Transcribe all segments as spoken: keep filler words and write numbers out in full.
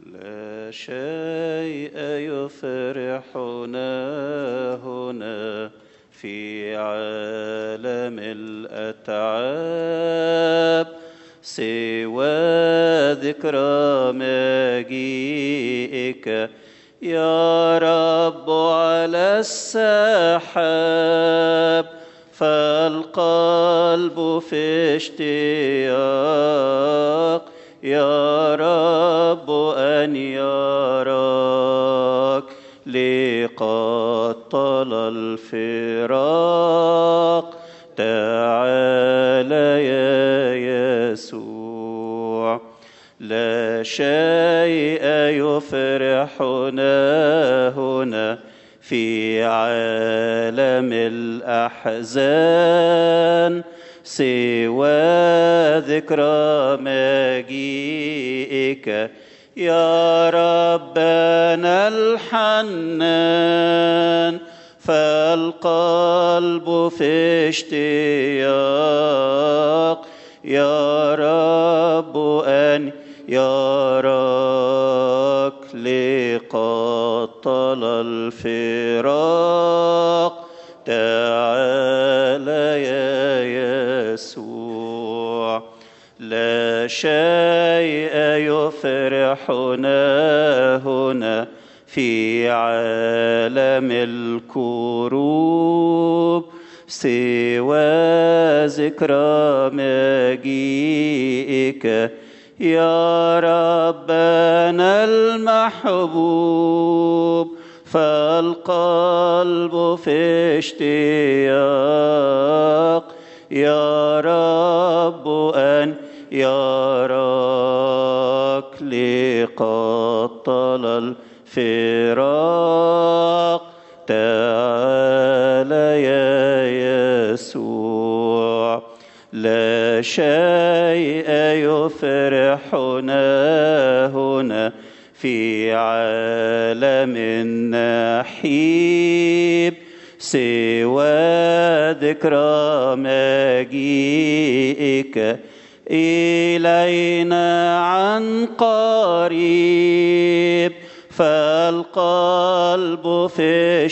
لا شيء يفرحنا هنا في عالم الأتعاب سوى ذكرى مجيئك يا رب على السحاب، فالقلب في اشتياق يا رب أن يراك، لقد طال الفراق تعال يا يسوع. لا شيء يفرحنا هنا في عالم الأحزان سوى ذكرى مجيئك يا ربنا الحنان، فالقلب في اشتياق يا رب أن يراك، لقد طال الفراق تعال يا يسوع. لا شيء يفرحنا هنا في عالم الكروب سوى ذكرى مجيئك يا ربنا المحبوب، فالقلب في اشتياق يا رب أن يراك، لقد طال الفراق تعال يا يسوع. لا شيء يفرحنا هنا في عالم النحيب سوى ذكرى مجيئك إلينا عن قريب، فالقلب في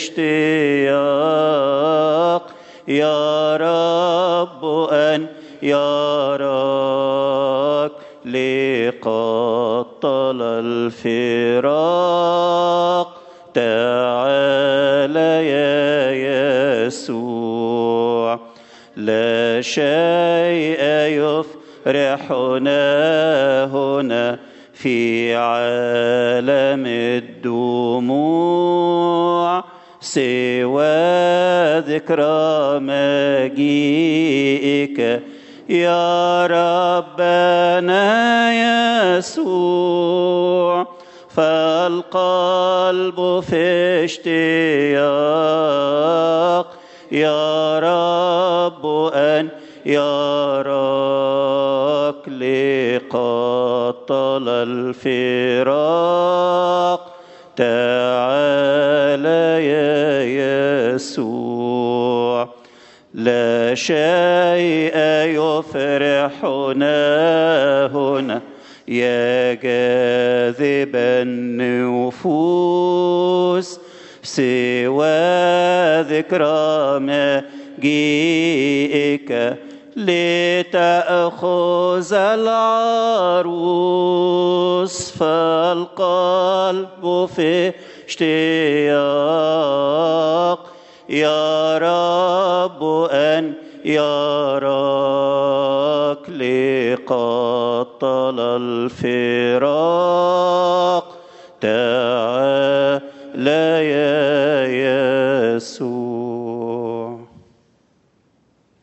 اشتياق يا رب أن يراك، لقد طال الفراق تعال يا يسوع. لا شيء يفرحنا هنا في عالم الدموع سوى ذكرى مجيئك يا ربنا يسوع، فالقلب في اشتياق يا رب أن يراك، لقد طال الفراق تعال يا يسوع. لا شيء يفرحنا هنا يا جاذب النفوس سوى ذكرى مجيئك، لتأخذ العروس، فالقلب في اشتياق يا رب أن يراك، لقد طال الفراق تعال يا يسوع.